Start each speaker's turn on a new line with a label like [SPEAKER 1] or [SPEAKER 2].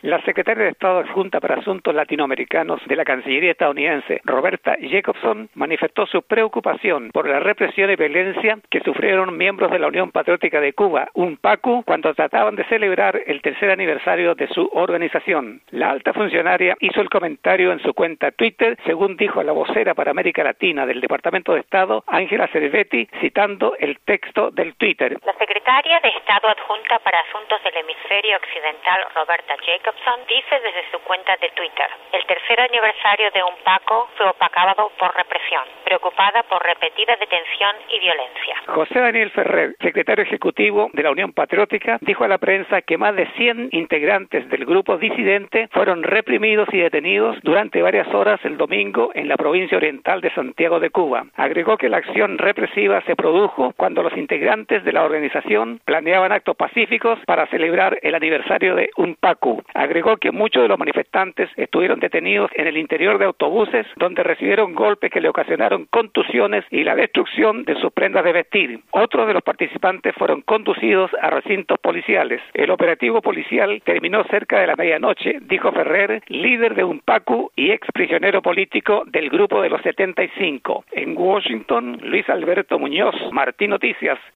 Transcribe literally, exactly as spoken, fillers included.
[SPEAKER 1] La secretaria de Estado adjunta para Asuntos Latinoamericanos de la Cancillería estadounidense, Roberta Jacobson, manifestó su preocupación por la represión y violencia que sufrieron miembros de la Unión Patriótica de Cuba, UNPACU, cuando trataban de celebrar el tercer aniversario de su organización. La alta funcionaria hizo el comentario en su cuenta Twitter, según dijo la vocera para América Latina del Departamento de Estado, Ángela Cervetti, citando el texto del Twitter.
[SPEAKER 2] La secretaria de Estado adjunta para Asuntos del Hemisferio Occidental, Roberta Jacobson, dice desde su cuenta de Twitter: el tercer aniversario de UNPACU fue opacado por represión, preocupada por repetida detención y violencia.
[SPEAKER 1] José Daniel Ferrer, secretario ejecutivo de la Unión Patriótica, dijo a la prensa que más de cien integrantes del grupo disidente fueron reprimidos y detenidos durante varias horas el domingo en la provincia oriental de Santiago de Cuba. Agregó que la acción represiva se produjo cuando los integrantes de la organización planeaban actos pacíficos para celebrar el aniversario de UNPACU. Agregó que muchos de los manifestantes estuvieron detenidos en el interior de autobuses donde recibieron golpes que le ocasionaron contusiones y la destrucción de sus prendas de vestir. Otros de los participantes fueron conducidos a recintos policiales. El operativo policial terminó cerca de la medianoche, dijo Ferrer, líder de UNPACU y ex prisionero político del grupo de los setenta y cinco. En Washington, Luis Alberto Muñoz, Martín Noticias.